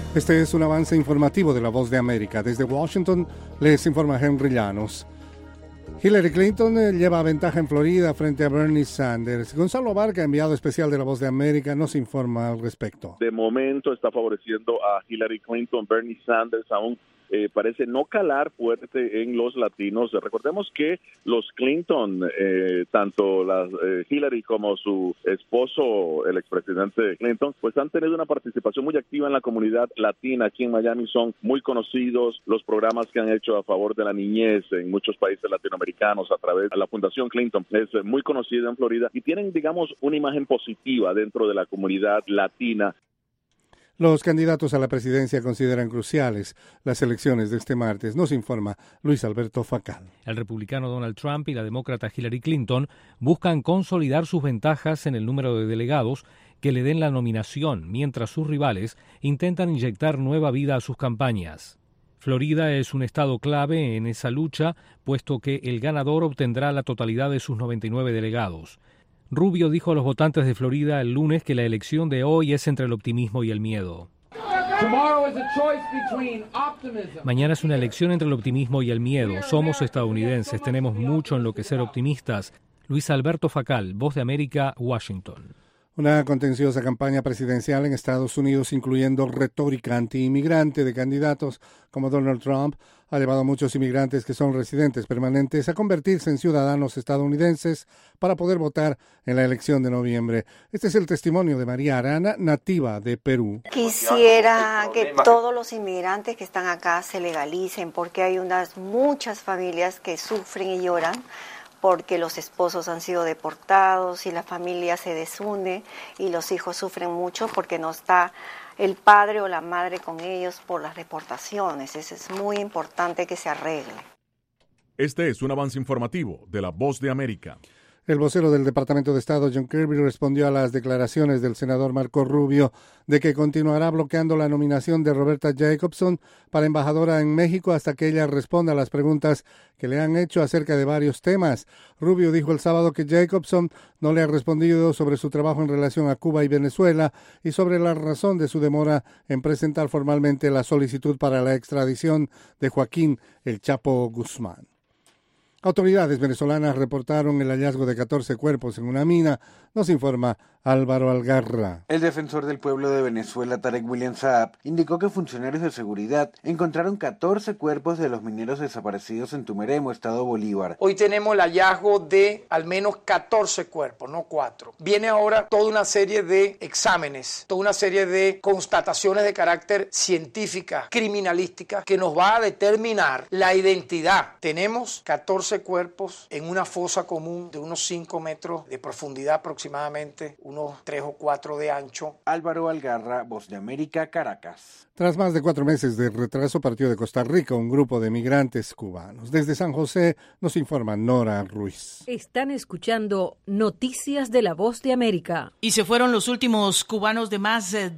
Este es un avance informativo de La Voz de América. Desde Washington les informa Henry Llanos. Hillary Clinton lleva ventaja en Florida frente a Bernie Sanders. Gonzalo Varga, enviado especial de La Voz de América, nos informa al respecto. De momento está favoreciendo a Hillary Clinton. Bernie Sanders aún parece no calar fuerte en los latinos. Recordemos que los Clinton, tanto Hillary como su esposo, el expresidente Clinton, pues han tenido una participación muy activa en la comunidad latina. Aquí en Miami son muy conocidos los programas que han hecho a favor de la niñez en muchos países latinoamericanos a través de la Fundación Clinton. Es muy conocida en Florida y tienen, digamos, una imagen positiva dentro de la comunidad latina. Los candidatos a la presidencia consideran cruciales las elecciones de este martes, nos informa Luis Alberto Facal. El republicano Donald Trump y la demócrata Hillary Clinton buscan consolidar sus ventajas en el número de delegados que le den la nominación, mientras sus rivales intentan inyectar nueva vida a sus campañas. Florida es un estado clave en esa lucha, puesto que el ganador obtendrá la totalidad de sus 99 delegados. Rubio dijo a los votantes de Florida el lunes que la elección de hoy es entre el optimismo y el miedo. Mañana es una elección entre el optimismo y el miedo. Somos estadounidenses, tenemos mucho en lo que ser optimistas. Luis Alberto Facal, Voz de América, Washington. Una contenciosa campaña presidencial en Estados Unidos, incluyendo retórica anti-inmigrante de candidatos como Donald Trump, ha llevado a muchos inmigrantes que son residentes permanentes a convertirse en ciudadanos estadounidenses para poder votar en la elección de noviembre. Este es el testimonio de María Arana, nativa de Perú. Quisiera que todos los inmigrantes que están acá se legalicen, porque hay muchas familias que sufren y lloran porque los esposos han sido deportados y la familia se desune y los hijos sufren mucho porque no está el padre o la madre con ellos por las deportaciones. Eso es muy importante que se arregle. Este es un avance informativo de La Voz de América. El vocero del Departamento de Estado, John Kirby, respondió a las declaraciones del senador Marco Rubio de que continuará bloqueando la nominación de Roberta Jacobson para embajadora en México hasta que ella responda a las preguntas que le han hecho acerca de varios temas. Rubio dijo el sábado que Jacobson no le ha respondido sobre su trabajo en relación a Cuba y Venezuela y sobre la razón de su demora en presentar formalmente la solicitud para la extradición de Joaquín El Chapo Guzmán. Autoridades venezolanas reportaron el hallazgo de 14 cuerpos en una mina, nos informa Álvaro Algarra. El defensor del pueblo de Venezuela, Tarek William Saab, indicó que funcionarios de seguridad encontraron 14 cuerpos de los mineros desaparecidos en Tumeremo, estado Bolívar. Hoy tenemos el hallazgo de al menos 14 cuerpos, no 4. Viene ahora toda una serie de exámenes, toda una serie de constataciones de carácter científica, criminalística, que nos va a determinar la identidad. Tenemos 14 cuerpos en una fosa común de unos 5 metros de profundidad aproximadamente, unos 3 o 4 de ancho. Álvaro Algarra, Voz de América, Caracas. Tras más de 4 meses de retraso, partió de Costa Rica un grupo de migrantes cubanos. Desde San José nos informa Nora Ruiz. Están escuchando Noticias de La Voz de América. Y se fueron los últimos cubanos de más de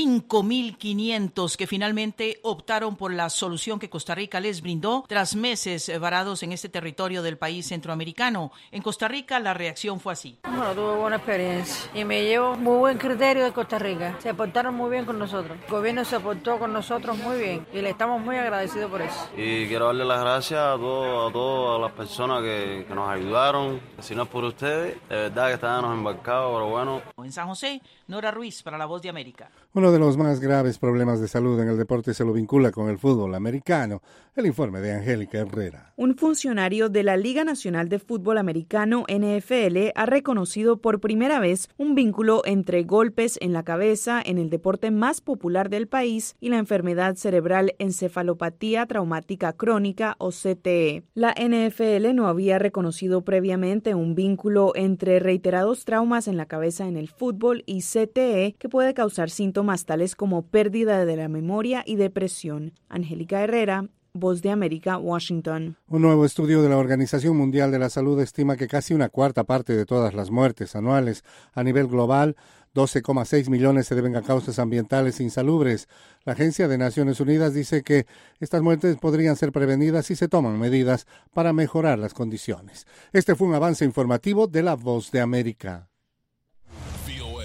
5.500 que finalmente optaron por la solución que Costa Rica les brindó tras meses varados en este territorio del país centroamericano. En Costa Rica la reacción fue así. Bueno, tuve buena experiencia y me llevo muy buen criterio de Costa Rica. Se portaron muy bien con nosotros. El gobierno se portó con nosotros muy bien y le estamos muy agradecidos por eso. Y quiero darle las gracias a todas las personas que nos ayudaron. Si no es por ustedes, de verdad que estábamos embarcados, pero bueno. En San José, Nora Ruiz para La Voz de América. Uno de los más graves problemas de salud en el deporte se lo vincula con el fútbol americano. El informe de Angélica Herrera. Un funcionario de la Liga Nacional de Fútbol Americano, NFL, ha reconocido por primera vez un vínculo entre golpes en la cabeza en el deporte más popular del país y la enfermedad cerebral encefalopatía traumática crónica o CTE. La NFL no había reconocido previamente un vínculo entre reiterados traumas en la cabeza en el fútbol y CTE que puede causar síntomas tales como pérdida de la memoria y depresión. Angélica Herrera, Voz de América, Washington. Un nuevo estudio de la Organización Mundial de la Salud estima que casi una cuarta parte de todas las muertes anuales a nivel global, 12,6 millones, se deben a causas ambientales insalubres. La Agencia de Naciones Unidas dice que estas muertes podrían ser prevenidas si se toman medidas para mejorar las condiciones. Este fue un avance informativo de La Voz de América.